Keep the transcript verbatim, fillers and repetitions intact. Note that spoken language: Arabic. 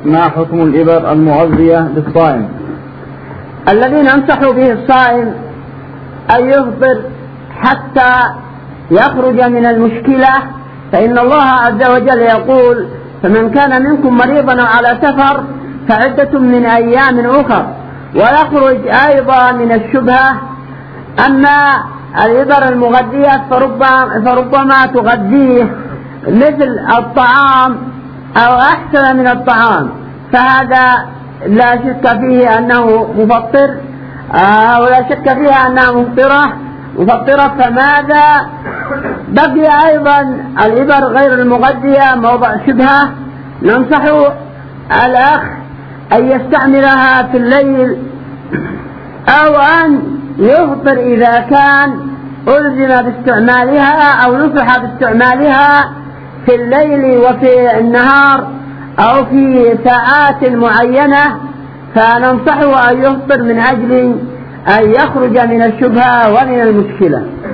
ما حكم الإبر المغذية للصائم؟ الذي ننصح به الصائم أن يفطر حتى يخرج من المشكلة، فإن الله عز وجل يقول: فمن كان منكم مريضا أو على سفر فعدة من أيام أخر، ويخرج أيضا من الشبهة. أما الإبر المغذية فربما, فربما تغذيه مثل الطعام أو أحسن من الطعام، فهذا لا شك فيه أنه مفطر أو لا شك فيها أنها مفطرة مفطرة فماذا بقي أيضا الإبر غير المغذية موضع شبهة. ننصح الأخ أن يستعملها في الليل أو أن يفطر إذا كان ألزم باستعمالها أو نصح باستعمالها في الليل وفي النهار أو في ساعات معينة، فننصحه أن يفطر من أجل أن يخرج من الشبهة ومن المشكلة.